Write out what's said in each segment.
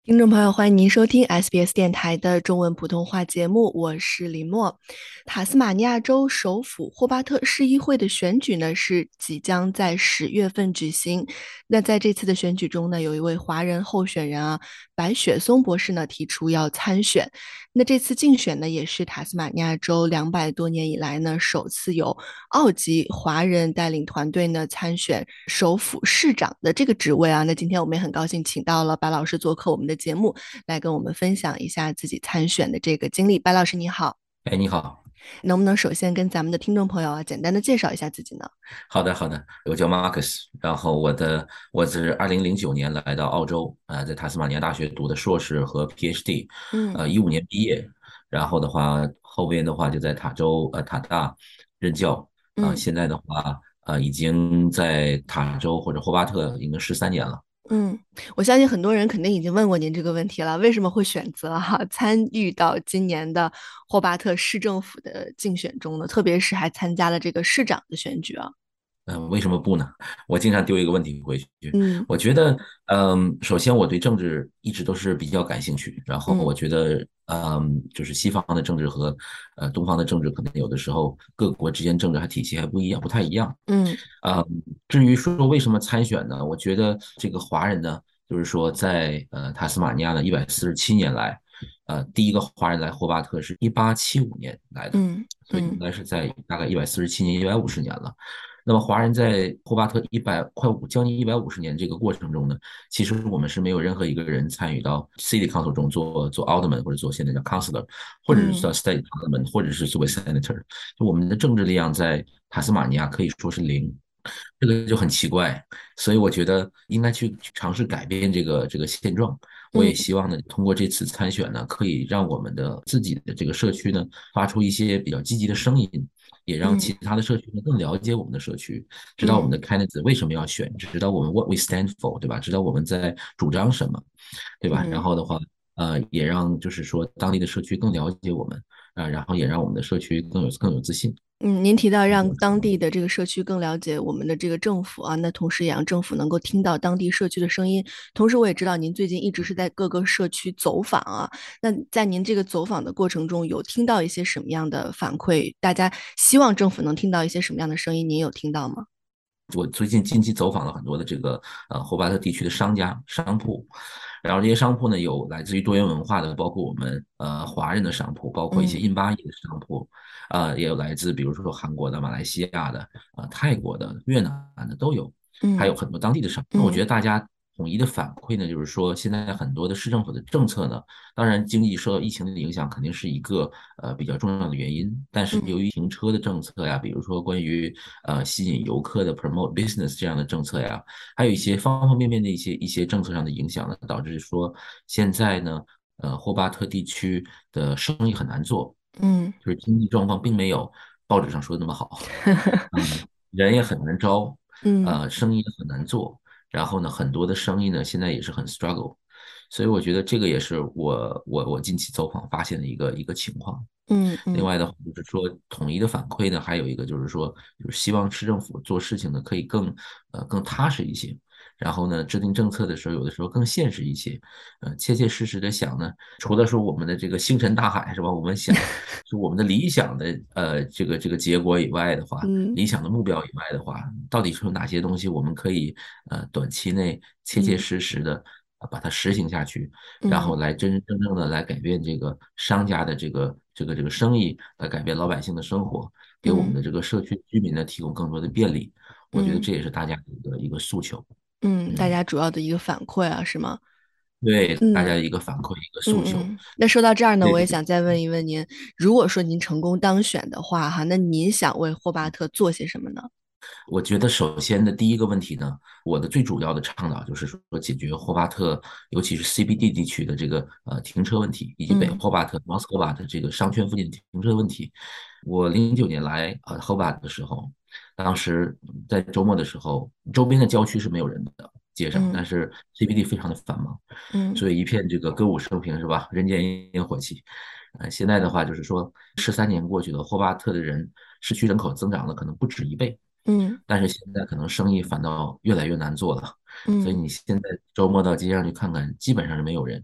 听众朋友，欢迎您收听 SBS 电台的中文普通话节目，我是林默。塔斯马尼亚州首府霍巴特市议会的选举呢是即将在10月份举行。那在这次的选举中呢，有一位华人候选人白雪松博士呢提出要参选。那这次竞选呢，也是塔斯马尼亚州200多年以来呢首次有澳籍华人带领团队呢参选首府市长的这个职位啊。那今天我们也很高兴请到了白老师做客我们的节目，来跟我们分享一下自己参选的这个经历。白老师你好。 哎，你好。 能不能首先跟咱们的听众朋友简单的介绍一下自己呢？ 好的，好的，我叫 Marcus，然后我是2009年来到澳洲，在塔斯马尼亚大学读的硕士和 PhD， 嗯 15年毕业，然后的话后边的话就在塔大任教， 嗯现在的话已经在塔州或者霍巴特已经13年了。 嗯，我相信很多人肯定已经问过您这个问题了，为什么会选择参与到今年的霍巴特市政府的竞选中呢？特别是还参加了这个市长的选举啊。 为什么不呢？我经常丢一个问题回去。 嗯我觉得，首先我对政治一直都是比较感兴趣，然后嗯我觉得，就是西方的政治和东方的政治，可能有的时候各国之间政治体系还不一样，不太一样。 嗯嗯，至于说为什么参选呢？我觉得这个华人呢，就是说在塔斯马尼亚的147年来，第一个华人来霍巴特是1875年来的， 嗯所以应嗯该是在大概147年、150年了。那么华人在霍巴特将近150年这个过程中呢，其实我们是没有任何一个人参与到 City Council 中做 Alderman 或者做现在叫 Councilor，或者是嗯做 State Parliament，或者是作为 Senator，就我们的政治力量在塔斯马尼亚可以说是零。这个就很奇怪，所以我觉得应该去尝试改变这个现状。我也嗯希望呢，通过这次参选呢，可以让我们的自己的这个社区呢，发出一些比较积极的声音，也让其嗯他的社区呢更了解我们的社区，知道我们嗯的 candidates 为什么要选，知道我们 what we stand for，对吧？知道我们在主张什么，对吧？然嗯后的话，也让就是说当地的社区更了解我们，然后也让我们的社区更有自信。 嗯，您提到让当地的这个社区更了解我们的这个政府啊，那同时也让政府能够听到当地社区的声音。同时，我也知道您最近一直是在各个社区走访啊，那在您这个走访的过程中，有听到一些什么样的反馈？大家希望政府能听到一些什么样的声音？您有听到吗？ 我最近近期走访了很多的这个霍巴特地区的商铺，然后这些商铺呢有来自于多元文化的，包括我们华人的商铺，包括一些嗯印巴裔的商铺，也有来自比如说韩国的、马来西亚的、泰国的、越南的都有，还有嗯很多当地的商铺。那我觉嗯得大家统一的反馈呢，就是说现在很多的市政府的政策呢，当然经济受到疫情的影响肯定是一个比较重要的原因，但是由嗯于停车的政策呀，比如说关于吸引游客的 promote business 这样的政策呀，还有一些方方面面的一些政策上的影响呢，导致说现在呢，霍巴特地区的生意很难做， 嗯就是经济状况并没有报纸上说的那么好，人也很难招， 嗯生意也很难做，然后呢，很多的生意呢现在也是很 struggle，所以我觉得这个也是我近期走访发现的一个情况。 嗯嗯另外的话，就是说统一的反馈呢，还有一个就是说，就是希望市政府做事情呢可以更踏实一些，然后呢制定政策的时候，有的时候更现实一些，切切实实的想呢，除了说我们的这个星辰大海是吧，我们想就我们的理想的这个结果以外的话， 嗯理想的目标以外的话，到底是有哪些东西我们可以短期内切切嗯实实的把它实行下去，然后嗯来真真正正的来改变这个商家的这个生意，来改变老百姓的生活，给我们嗯的这个社区居民呢提供更多的便利。我觉得嗯这也是大家的一个诉求。 嗯，大嗯， 家主要的一个反馈啊，是吗？ 对大嗯。 家一个反馈，一个诉求。 嗯嗯，那说到这儿呢，我也对对。 想再问一问您，如果说您成功当选的话，那您想为霍巴特做些什么呢？ 我觉得首先的第一个问题呢，我的最主要的倡导就是说解决霍巴特，尤其是 CBD 地区的这个停车问题，以及北嗯霍巴特 North Hobart 这个商圈附近停车问题。我09年来Hobart 的时候，当时在周末的时候，周边的郊区是没有人的街上， 嗯但是 CBD 非常的繁忙， 嗯所以一片这个歌舞升平是吧？人间烟火气。现在的话就是说，13年过去了，霍巴特的市区人口增长了可能不止1倍。 嗯但是现在可能生意反倒越来越难做了，所以嗯你现在周末到街上去看看，基本上是没有人。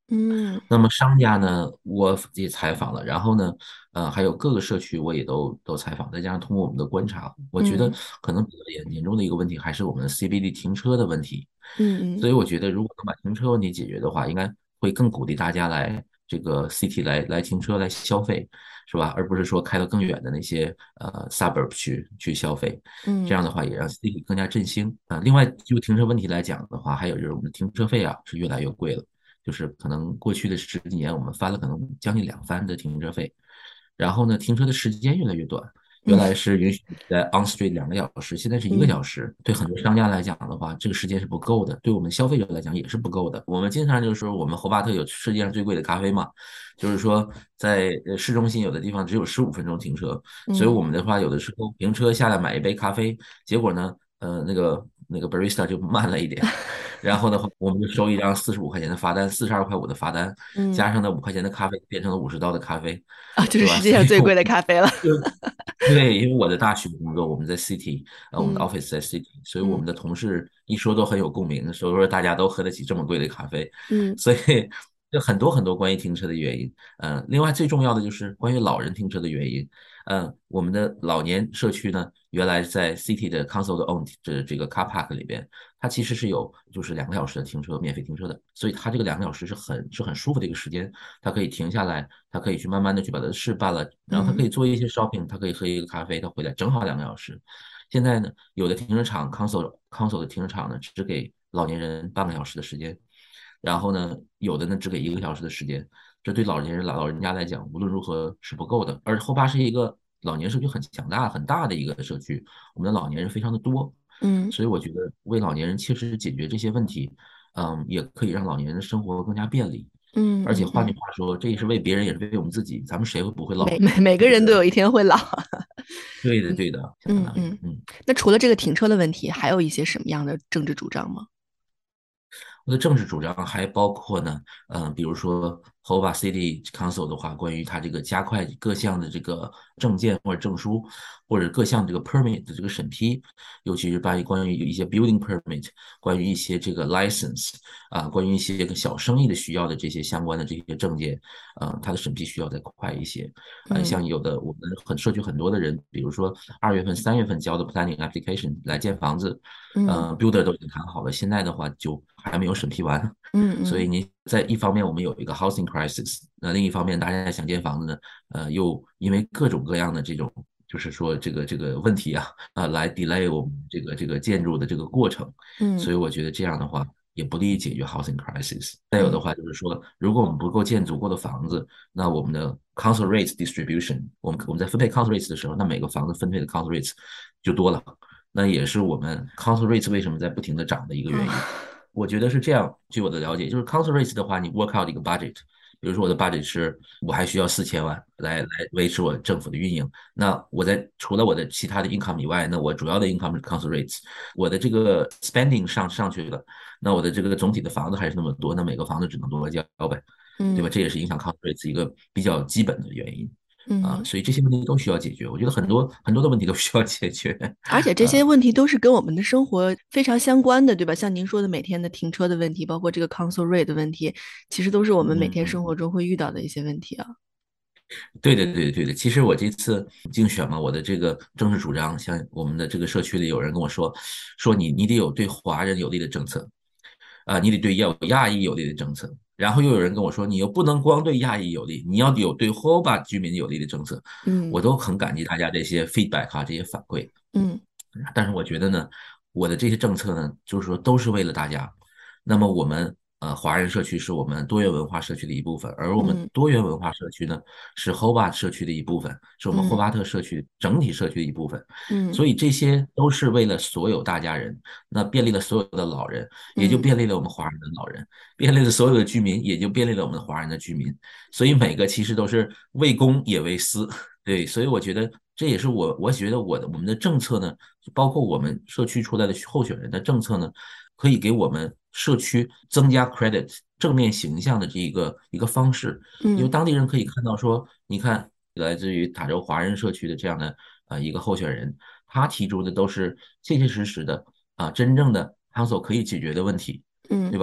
嗯那么商家呢，我也采访了，然后呢，还有各个社区我也都采访，再加上通过我们的观察，我觉得嗯可能比较严重的一个问题还是我们的 CBD 停车的问题。 嗯嗯所以我觉得，如果能把停车问题解决的话，应该会更鼓励大家来这个 city 来停车来消费，是吧？而不是说开到更远的那些suburb 去消费。这嗯样的话也让 city 更加振兴啊。另外，就停车问题来讲的话，还有就是我们的停车费啊是越来越贵了。就是可能过去的10几年，我们翻了可能将近2番的停车费，然后呢，停车的时间越来越短，原来嗯是允许在 on street 2个小时，现在是一个嗯小时。对很多商家来讲的话，这个时间是不够的，对我们消费者来讲也是不够的。我们经常就是说，我们侯巴特有世界上最贵的咖啡嘛，就是说在市中心有的地方只有15分钟停车，所以嗯我们的话有的时候停车下来买一杯咖啡，结果呢，那个 barista 就慢了一点。然后的话，我们就收一张45块钱的罚单，42块5的罚单， 嗯加上那5块钱的咖啡，变成了50刀的咖啡， 啊，这是是吧？ 世界上最贵所以我的咖啡了。 就对，因为我的大学工作，我们在 City，我们的嗯 office 在 City，所以我嗯们的同事一说都很有共鸣，说大家都喝得起这么贵的咖啡， 嗯所以就很多很多关于停车的原因。另外最重要的就是关于老人停车的原因。我们的老年社区呢，原来在 City 的 Council 的 own 这个 car park 里边，它其实是有就是2个小时的停车免费停车的，所以它这个2个小时是很舒服的一个时间，它可以停下来，它可以去慢慢的去把它的事办了，然后它可嗯以做一些 shopping，它可以喝一个咖啡，它回来正好2个小时。现在呢，有的停车场 council 的停车场呢，只给老年人半个小时的时间，然后呢，有的呢只给1个小时的时间，这对老人家来讲，无论如何是不够的。而后巴是一个老年社区很强大、很大的一个社区，我们的老年人非常的多， 嗯所以我觉得为老年人切实解决这些问题，也可以让老年人的生活更加便利。而且换句嗯嗯嗯， 话说，这也是为别人，也是为我们自己，咱们谁会不会老呢？ 每个我觉得人都有一天会老。 对的，对的，相当于， 嗯嗯，那除了这个停车的问题，还有一些什么样的政治主张吗？ 我的政治主张还包括呢，比如说 Hobart City Council 的话，关于它这个加快各项的这个证件或者证书，或者各项这个 permit 的这个审批，尤其是关于一些 building permit，关于一些这个 license 关于一些个小生意的需要的这些相关的这些证件，它的审批需要再快一些。 嗯像有的我们社区很多的人，比如说2月份、3月份交的 planning application 来建房子， 嗯 builder 都已经谈好了，现在的话就还没有审批完， 嗯嗯所以你在一方面我们有一个 housing crisis，那另一方面大家想建房子呢，又因为各种各样的这种就是说这个问题来 delay 我们这个建筑的这个过程， 嗯所以我觉得这样的话也不利于解决 housing crisis。再有的嗯话就是说，如果我们不够建足够的房子，那我们的 council rates distribution，我们在分配 council rates 的时候，那每个房子分配的 council rates 就多了。那也是我们 council rates 为什么在不停的涨的一个原因。 啊我觉得是这样，据我的了解，就是 council rates 的话，你 work out 一个 budget，比如说我的 budget 是我还需要4000万来维持我政府的运营，那我除了我的其他的 income 以外，那我主要的 income 是 council rates，我的这个 spending 上去了，那我的这个总体的房子还是那么多，那每个房子只能多交呗，对吧？ 嗯这也是影响 council rates 一个比较基本的原因。 嗯。 所以这些问题都需要解决。我觉得很多很多的问题都需要解决。 而且这些问题都是跟我们的生活非常相关的，对吧？像您说的每天的停车的问题，包括这个 console rate 的问题，其实都是我们每天生活嗯， 中会遇到的一些问题啊。 对的，对的，对的。其实我这次竞选嘛，我的这个政治主张，像我们的这个社区里有人跟我说，说你得有对华人有利的政策，你得对亚裔有利的政策。然后又有人跟我说，你又不能光对亚裔有利，你要有对 Hobart 居民有利的政策。我嗯都很感激大家这些 feedback 这些反馈。 嗯但是我觉得呢，我的这些政策呢，就是说都是为了大家。那么我们华人社区是我们多元文化社区的一部分，而我们嗯多元文化社区呢是 Hobart 社区的一部分，是我们霍嗯巴特社区整体社区的一部分。 嗯所以这些都是为了所有大家人，那便利了所有的老人，也就嗯便利了我们华人的老人，便利了所有的居民，也就便利了我们华人的居民。所以每个其实都是为公也为私。对，所以我觉得这也是我觉得我们的政策呢，包括我们社区出来的候选人的政策呢，可以给我们社区增加 credit 正面形象的这一个方式，因为嗯当地人可以看到说，你看来自于塔州华人社区的这样的一个候选人，他提出的都是切切实实的真正的 council 可以解决的问题，对嗯吧？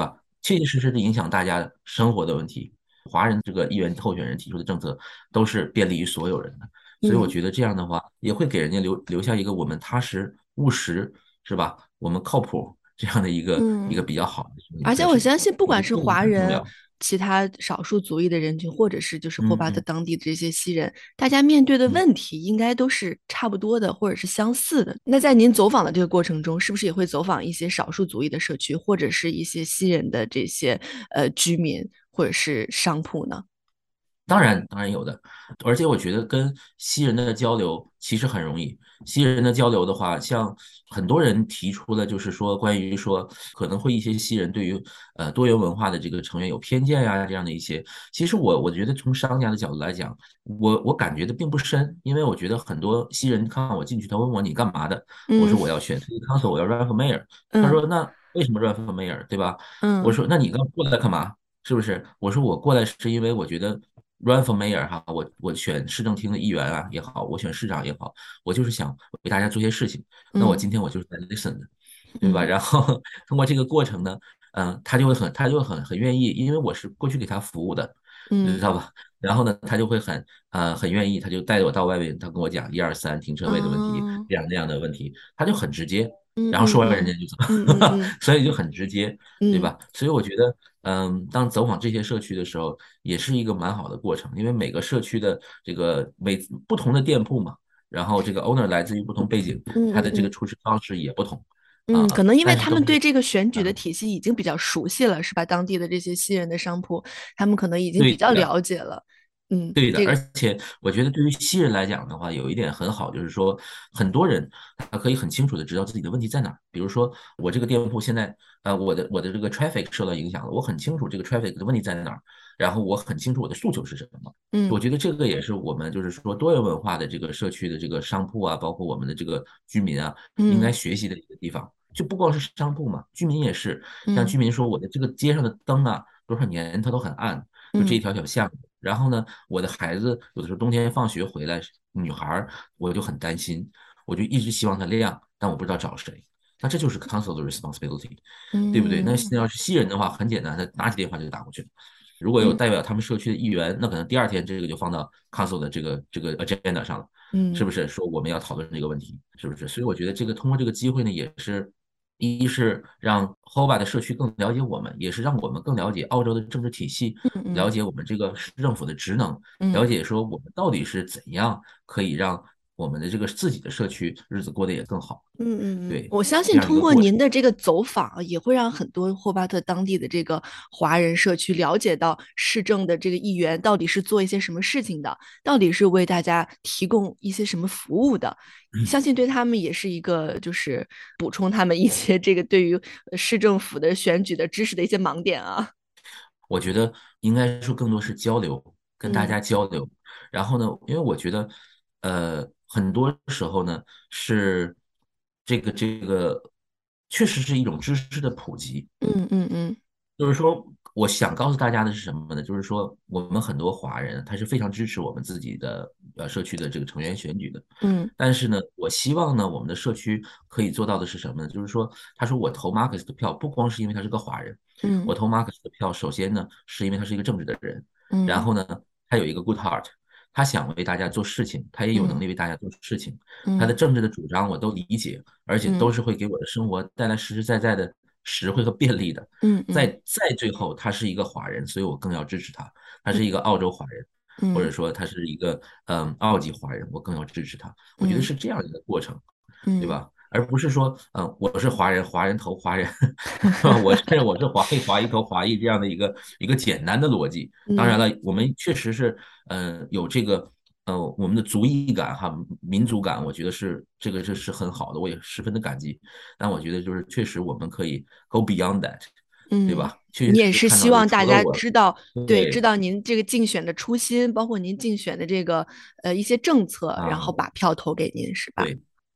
切切实实的影响大家生活的问题。华人这个议员候选人提出的政策都是便利于所有人的，所以我嗯觉得这样的话也会给人家留下一个我们踏实务实，是吧？我们靠谱这样的一个嗯。 比较好的这么一个而且特质。 我相信，不管是我觉得这个华人、 很重要。 其他少数族裔的人群，或者是就是霍巴特嗯嗯当地的这些西人，大家面对的嗯。 问题应该都是差不多的，或者是相似的。那在您走访的这个过程中，是不是也会走访一些少数族裔的社区，或者是一些西人的这些居民，或者是商铺呢？ 当然，当然有的，而且我觉得跟西人的交流其实很容易。西人的交流的话，像很多人提出了，就是说关于说可能会一些西人对于多元文化的这个成员有偏见呀这样的一些，其实我觉得从商家的角度来讲，我感觉的并不深，因为我觉得很多西人看我进去，他问我你干嘛的，我嗯说我要选 city council，我要 run for mayor，他嗯说那为什么 run for mayor，对吧？我嗯说那你刚过来干嘛？是不是？我说我过来是因为我觉得 run for mayor 哈，我选市政厅的议员啊也好，我选市长也好，我就是想为大家做些事情。那我嗯今天我就是在 listen 的，对吧？ 嗯然后通过这个过程呢，他就会很愿意，因为我是过去给他服务的，你知嗯道吧？然后呢，他就会很愿意，他就带着我到外面，他跟我讲一二三停车位的问题， 嗯这样那样的问题，他就很直接， 嗯然后说完人家嗯嗯就走， 嗯嗯所以就很直接，对嗯吧？所以我觉得，当走访这些社区的时候，也是一个蛮好的过程，因为每个社区的这个不同的店铺嘛，然后这个 owner 来自于不同背景，他的这个嗯嗯嗯。 处事方式也不同嗯，可啊， 能因为他们对但是都是。 这个选举的嗯， 体系已经比较熟悉了，是吧？当地的这些西人的商铺，他们可能已经比较对的， 了解了。嗯， 对的， 这个， 而且我觉得对于西人来讲的话，有一点很好，就是说很多人他可以很清楚的知道自己的问题在哪儿。比如说我这个店铺现在我的这个 traffic 受到影响了，我很清楚这个 traffic 的问题在哪儿，然后我很清楚我的诉求是什么。我嗯觉得这个也是我们就是说多元文化的这个社区的这个商铺啊，包括我们的这个居民啊，应该嗯学习的一个地方。就不光是商铺嘛，居民也是，像嗯居民说我的这个街上的灯啊，多少年它都很暗，就这一嗯条条巷子。然后呢，我的孩子有的时候冬天放学回来，女孩儿我就很担心，我就一直希望她亮，但我不知道找谁。那这就是 council 的 responsibility，对不对？那现嗯在要是西人的话，很简单，他拿起电话就打过去了。如果有嗯代表他们社区的议员，那可能第二天这个就放到 council 的这个 agenda 上了，是嗯不是？说我们要讨论这个问题，是不是？所以我觉得这个通过这个机会呢，也是一是让 HOBA 的社区更了解我们，也是让我们更了解澳洲的政治体系，了嗯解我们这个市政府的职能，了嗯解说我们到底是怎样可以让我们的这个自己的社区日子过得也更好。对， 我相这样一信通过个过程。 您的这个走访啊，也会让很多霍巴特当地的这个华人社区了解到市政的这个议员到底是做一些什么事情的，到底是为大家提供一些什么服务的。相信对他们也是一个就是补充他们一些这个对于市政府的选举的知识的一些盲点啊。 我觉得应该说更多是交流，跟大嗯家交流。然后呢，因为我觉得，很多时候呢是这个确实是一种知识的普及。 嗯就是说，我想告诉大家的是什么呢？就是说，我们很多华人他是非常支持我们自己的社区的这个成员选举的。 嗯但是呢，我希望呢，我们的社区可以做到的是什么呢？就是说，他说我投 Marcus 的票，不光是因为他是个华人，我嗯投 Marcus 的票，首先呢，是因为他是一个正直的人，然嗯后呢，他有一个 good heart，他想为大家做事情，他也有能嗯力为大家做事情，他的嗯政治的主张我都理解，而且都嗯是会给我的生活带来实实在在的实惠和便利的。再嗯嗯再最后，他是一个华人，所以我更要支持他。他是一个澳洲华人，或者嗯说他是一个澳籍华人，我更要支持他。我觉得嗯是这样一个过程，对嗯吧？而不是说，我是华人，华人投华人，我是华裔投华裔这样的一个简单的逻辑。当然嗯了，我们确实是，有这个，我们的族裔感哈，民族感，我觉得是这是很好的，我也十分的感激。但我觉得就是确实我们可以 go beyond that，对嗯， 吧？确你也是希实看到就是望大家除了我， 知道，对，知对道您这个竞选的初心，包括您竞选的这个一些政策，然后啊。 把票投给您，是吧？ 对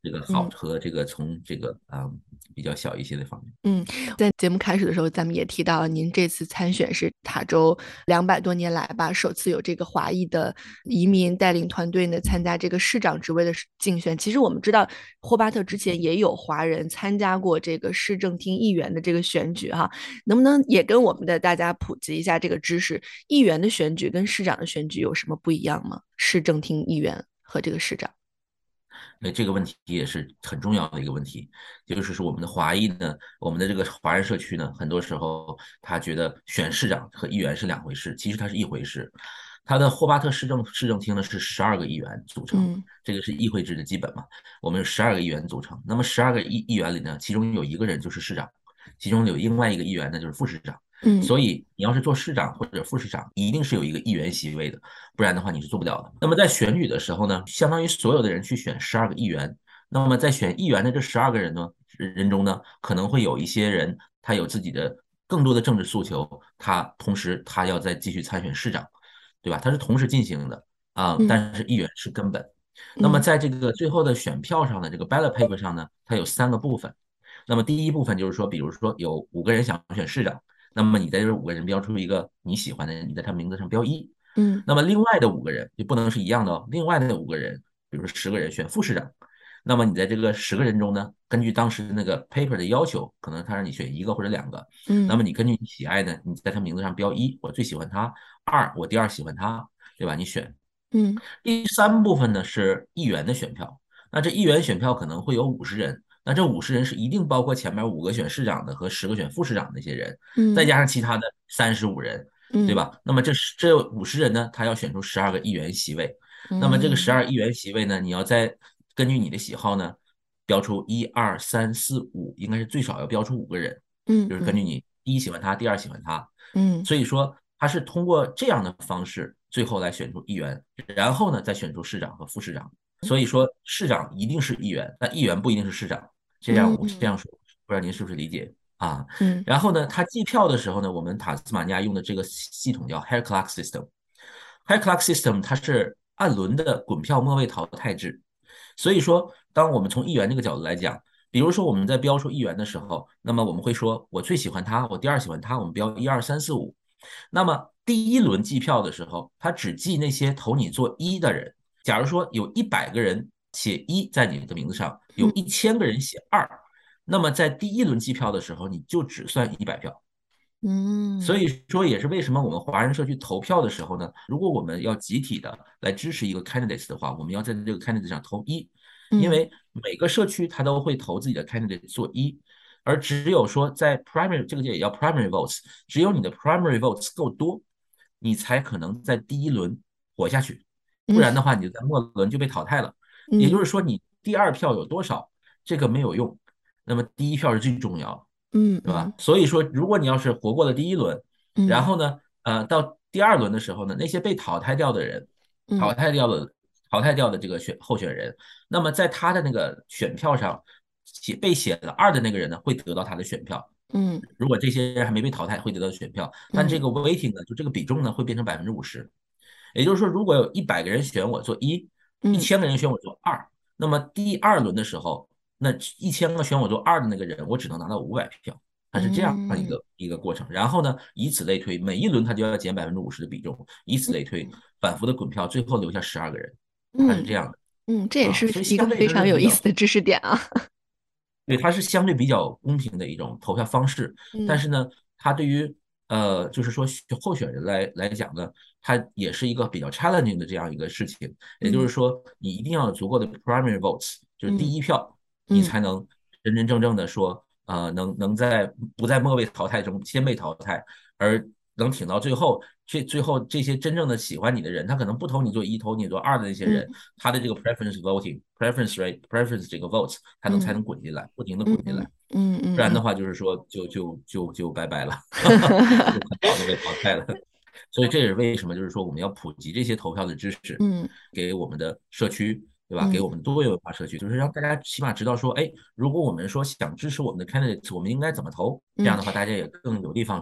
这个好嗯和这个从这个比较小一些的方面。 嗯，在节目开始的时候，咱们也提到，您这次参选是塔州200多年来吧，首次有这个华裔的移民带领团队呢参加这个市长职位的竞选。其实我们知道，霍巴特之前也有华人参加过这个市政厅议员的这个选举哈，能不能也跟我们的大家普及一下这个知识？议员的选举跟市长的选举有什么不一样吗？市政厅议员和这个市长。 这个问题也是很重要的一个问题，就是说我们的华裔呢，我们的这个华人社区呢，很多时候他觉得选市长和议员是两回事，其实它是一回事。他的霍巴特市政厅呢是12个议员组成， 嗯这个是议会制的基本嘛，我们有12个议员组成。那么12个议员里呢，其中有一个人就是市长，其中有另外一个议员呢就是副市长。 嗯所以你要是做市长或者副市长，一定是有一个议员席位的，不然的话你是做不了的。那么在选举的时候呢，相当于所有的人去选12个议员。那么在选议员的这12个人中呢，可能会有一些人他有自己的更多的政治诉求，同时他要再继续参选市长，对吧？他是同时进行的嗯但是议员是根本。那么嗯在这个最后的选票上呢，这个 ballot paper 上呢，它有3个部分。那么第一部分就是说，比如说有5个人想选市长，那么你在这5个人标出一个你喜欢的人，你在他名字上标一。 嗯那么另外的五个人就不能是一样的哦，另外的5个人，比如说10个人选副市长，那么你在这个10个人中呢，根据当时那个 paper 的要求，可能他让你选一个或者2个，那嗯么你根据你喜爱的，你在他名字上标一，我最喜欢他；2，我第2喜欢他，对吧？你选。 嗯第3部分呢是议员的选票，那这议员选票可能会有50人，那这50人是一定包括前面5个选市长的和10个选副市长的那些人，再嗯加上其他的35人，对嗯吧？那么这50人呢，他要选出12个议员席位，那么这个十嗯二议员席位呢，你要再根据你的喜好呢，标出1、2、3、4、5，应该是最少要标出5个人，就是根据嗯嗯你第一喜欢他，第二喜欢他， 嗯所以说他是通过这样的方式，最后来选出议员，然后呢再选出市长和副市长。所以说市长一定是议员，但议员不一定是市长。这样嗯说，不知道您是不是理解啊？ 嗯然后呢，他计票的时候呢，我们塔斯马尼亚用的这个系统叫 Hair Clock System。Hair Clock System 它是按轮的滚票末位淘汰制，所以说，当我们从议员这个角度来讲，比如说我们在标出议员的时候，那么我们会说，我最喜欢他，我第二喜欢他，我们标1、2、3、4、5。那么第一轮计票的时候，他只记那些投你做一的人。假如说有100个人写一在你的名字上，有嗯 1000个人写2，那么在第一轮计票的时候，你就只算100票。所嗯以说，也是为什么我们华人社区投票的时候呢，如果我们要集体的来支持一个 candidate 的话，我们要在这个 candidate 上投一，因嗯为每个社区它都会投自己的 candidate 做一，而只有说在 primary 这个也叫 primary votes，只有你的 primary votes 够多，你才可能在第一轮活下去，不然的话，你就在末轮就被淘汰了。也就嗯是说，你第二票有多少，这个没有用，那么第一票是最重要的。对吧？ 嗯嗯所以说，如果你要是活过了第一轮，然嗯后呢，到第二轮的时候呢，那些被淘汰掉的人，淘嗯汰掉的淘汰掉的这个候选人，那么在他的那个选票上被写了2的那个人呢，会得到他的选票。 嗯如果这些人还没被淘汰，会得到选票，但这嗯个 weighting 呢，就这个比重呢，会变成50%。也就是说，如果有100个人选我做一，一嗯千个人选我做2，那么第二轮的时候，那1000个选我做2的那个人，我只能拿到500票。它是这样一嗯个过程。然后呢，以此类推，每一轮它就要减50%的比重，以此类推，反复的滚票，最后留下12个人，它是这嗯样的这也是所以一个相对非常有意它是比较思的知识点啊。 对，它是相对比较公平的一种投票方式，但嗯是呢，它对于就是说候选人来讲呢，它也是一个比较 challenging 的这样一个事情。也就是嗯说，你一定要有足够的 primary votes，就是第嗯一票，你嗯才能真真正正的说，能在不在末位淘汰中先被淘汰，而能挺到最后。最后这些真正的喜欢你的人，他可能不投你做一，投你做2的那些人， 嗯他的这个 preference voting preference rate preference 这个 votes，才嗯能滚进来，不停的嗯嗯滚进来。 嗯嗯嗯不然的话，就是说就拜拜了，就很早就被淘汰了。所以这也是为什么，就是说我们要普及这些投票的知识， 嗯给我们的社区，对吧？给我嗯们多元文化社区，就是让大家起码知道说，哎，如果我们说想支持我们的 candidates，我们应该怎么投？这样嗯的话，大家也更有的放矢。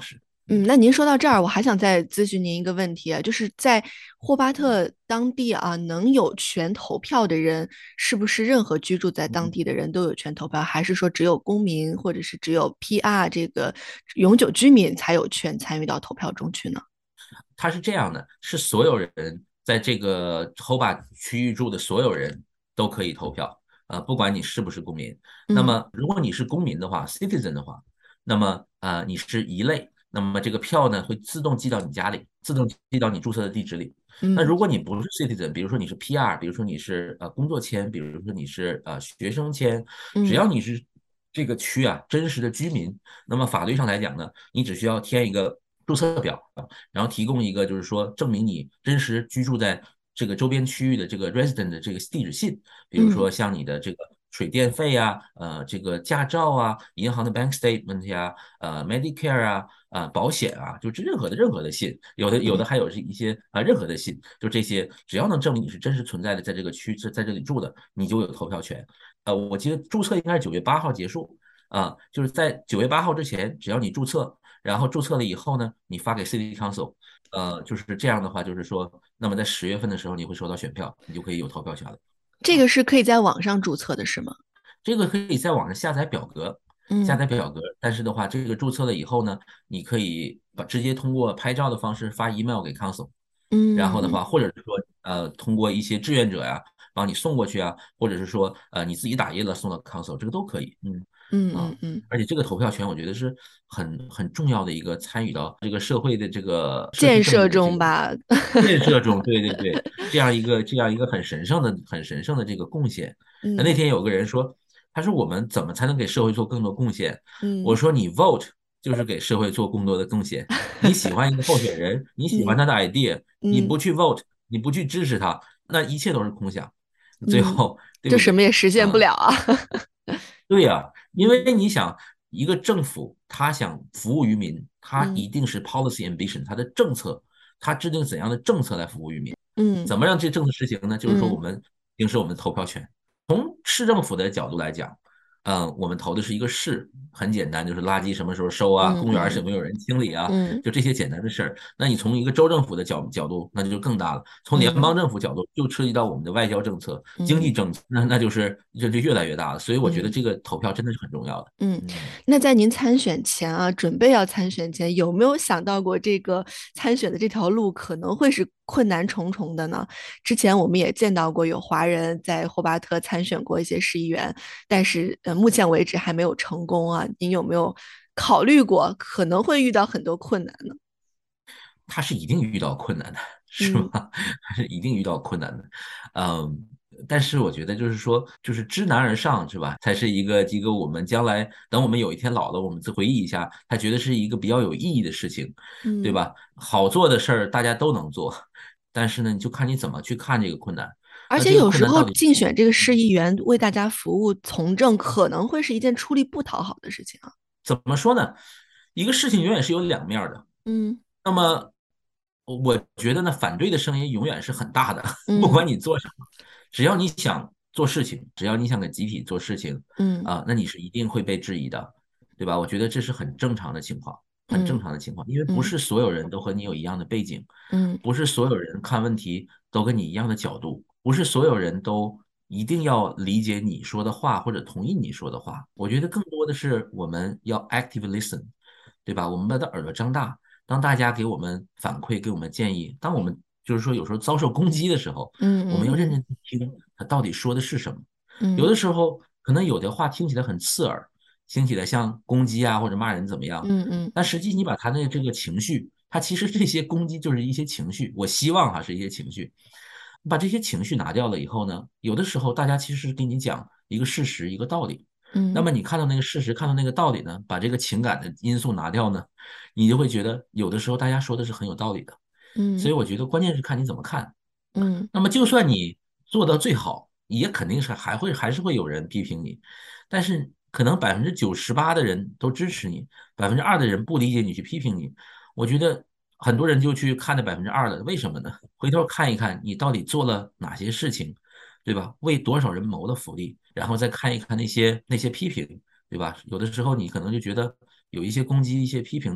那您说到这儿，我还想再咨询您一个问题啊，就是在霍巴特当地啊，能有权投票的人，是不是任何居住在当地的人都有权投票，还是说只有公民或者是只有 PR 这个永久居民才有权参与到投票中去呢？ 它是这样的，是所有人在这个 Hobart 区域住的所有人都可以投票，不管你是不是公民。那嗯么如果你是公民的话，citizen 的话，那么你是一类，那么这个票呢会自动寄到你家里，自动寄到你注册的地址里。那嗯如果你不是 citizen，比如说你是 PR，比如说你是工作签，比如说你是学生签，只嗯要你是这个区啊真实的居民，那么法律上来讲呢，你只需要填一个注册表，然后提供一个就是说证明你真实居住在这个周边区域的这个 resident 的这个地址信，比如嗯说像你的这个水电费啊，这个驾照啊，银行的 bank statement 呀，Medicare 啊，保险啊，就任何的信，有的嗯， 还有是一些任何的信，就这些只要能证明你是真实存在的，在这个区在这里住的，你就有投票权。我记得注册应该是9月8号结束就是在9月8号之前，只要你注册，然后注册了以后呢，你发给 City Council，就是这样的话，就是说，那么在10月份的时候，你会收到选票，你就可以有投票权了。啊， 这个是可以在网上注册的，是吗？ 这个可以在网上下载表格，下嗯载表格，但是的话，这个注册了以后呢，你可以直接通过拍照的方式发 email 给 Council，然后的嗯话，或者是说通过一些志愿者呀帮你送过去啊，或者是说你自己打印了送到 Council，这个都可以。 嗯， 而且这个投票权，我觉得是很重要的一个参与到这个社会的这个社区建设政治的这个中吧。 建设中，对对对，这样一个很神圣的这个贡献。那嗯天有个人说，他说我们怎么才能给社会做更多贡献？我嗯说你 vote 就是给社会做更多的贡献。你喜欢一个候选人，你喜欢嗯他的 idea，你嗯不去 vote，你不去支持他，那一切都是空想，最嗯， 后对就什么不对？ 也实现不啊、 了啊。 对呀，因嗯为你想，一个政府他想服务于民，他嗯一定是 policy ambition，他的政策，他制定怎样的政策来服务于民？ 嗯怎么让这政策实行呢？就是说，我嗯们行使我们的投票权。从市政府的角度来讲，我们投的是一个市，很简单，就是垃圾什么时候收啊，公园什嗯嗯么有人清理啊， 嗯就这些简单的事儿。那你从一个州政府的角度，那就更大了。从联邦嗯政府角度，就涉及到我们的外交政策、经济嗯政策，那就越来越大了。所以我觉得嗯这个投票真的是很重要的。 嗯， 嗯。 那在您参选前啊，准备要参选前，有没有想到过这个参选的这条路可能会是困难重重的呢？之前我们也见到过有华人在霍巴特参选过一些市议员，但是目前为止还没有成功啊。您有没有考虑过可能会遇到很多困难呢？ 他是一定遇到困难的，是嗯吧？他是一定遇到困难的，嗯，但是我觉得就是说，就是知难而上，是吧？才是一个我们将来等我们有一天老了，我们再回忆一下，他觉得是一个比较有意义的事情，对嗯。 吧？好做的事儿大家都能做，但是呢，你就看你怎么去看这个困难。 而且那这个有时候困难到底竞选这个市议员为大家服务从政，可能会是一件出力不讨好的事情啊。 怎么说呢？一个事情永远是有两面儿的。 嗯那么我觉得呢，反对的声音永远是很大的，不嗯管你做什么，只要你想做事情，只要你想给集体做事情， 嗯那你是一定会被质疑的，对吧？我觉得这是很正常的情况，很正嗯常的情况，因为不嗯是所有人都和你有一样的背景， 嗯不是所有人看问题都跟你一样的角度，不是所有人都一定要理解你说的话或者同意你说的话。我觉得更多的是我们要 active listen，对吧？我们把的耳朵张大。当大家给我们反馈、给我们建议，当我们就是说有时候遭受攻击的时候，我们要认嗯嗯真听他到底说的是什么。有嗯的时候可能有的话听起来很刺耳，听起来像攻击啊或者骂人怎么样， 嗯嗯但实际你把他的这个情绪，他其实这些攻击就是一些情绪，我希望哈是一些情绪，把这些情绪拿掉了以后呢，有的时候大家其实是跟你讲一个事实、一个道理。那嗯么你看到那个事实，看到那个道理呢，把这个情感的因素拿掉呢，你就会觉得有的时候大家说的是很有道理的。所以嗯我觉得关键是看你怎么看。 嗯那么就算你做到最好，也肯定是还是会有人批评你，但是可能98%的人都支持你，2%的人不理解你去批评你。我觉得很多人就去看那2%的，为什么呢？回头看一看你到底做了哪些事情，对吧？为多少人谋了福利，然后再看一看那些批评，对吧？有的时候你可能就觉得有一些攻击、一些批评呢。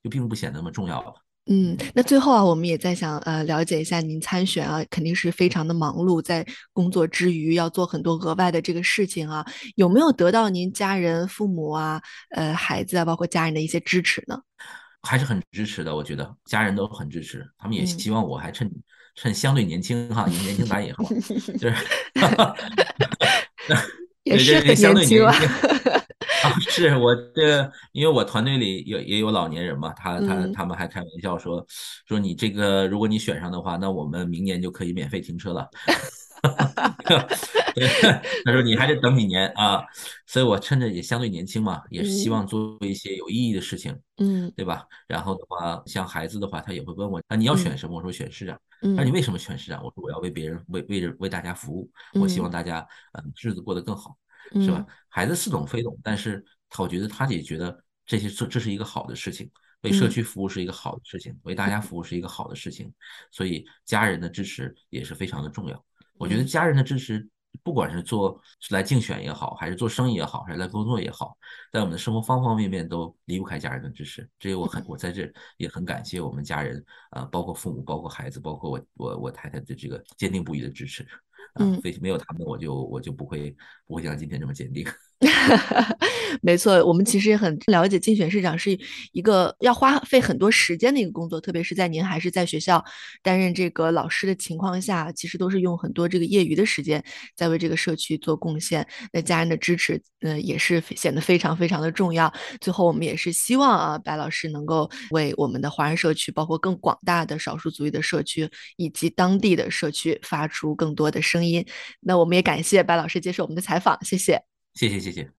就并不显得那么重要了。 那最后啊，我们也在想了解一下您参选啊，肯定是非常的忙碌，在工作之余要做很多额外的这个事情啊，有没有得到您家人、父母啊、孩子啊，包括家人的一些支持呢？ 还是很支持的，我觉得家人都很支持，他们也嗯， 希望我还趁相对年轻哈，年轻打野好，就是对， 也是很这相年轻了。 对年轻啊，是我这，因为我团队里也有老年人嘛， 嗯他们还开玩笑说你这个如果你选上的话，那我们明年就可以免费停车了。对，他说你还得等几年啊，所以我趁着也相对年轻嘛，也是希嗯望做一些有意义的事情， 嗯对吧？然后的话，像孩子的话，他也会问我，啊，你要选嗯什么？我说选市长。他说你嗯为什么选市长？我说我要为别人为大家服务，我希嗯望大家日子过得更好，是吧？ 嗯孩子似懂非懂，但是我觉得他也觉得这是一个好的事情，为社嗯区服务是一个好的事情，为大家服务是一个好的事情，所以家人的支持也是非常的重要。我觉得嗯家人的支持，不管是来竞选也好，还是做生意也好，还是来工作也好，在我们的生活方方面面都离不开家人的支持。这个我在这也很感谢我们家人包括父母，包括孩子，包括我太太的这个坚定不移的支持嗯。 非没有他们，我就不会像今天这么坚定。 没错，我们其实也很了解竞选市长是一个要花费很多时间的一个工作，特别是在您还是在学校担任这个老师的情况下，其实都是用很多这个业余的时间在为这个社区做贡献。那家人的支持，也是显得非常非常的重要。最后，我们也是希望啊，白老师能够为我们的华人社区，包括更广大的少数族裔的社区以及当地的社区，发出更多的声音。那我们也感谢白老师接受我们的采访，谢谢。 谢谢谢谢。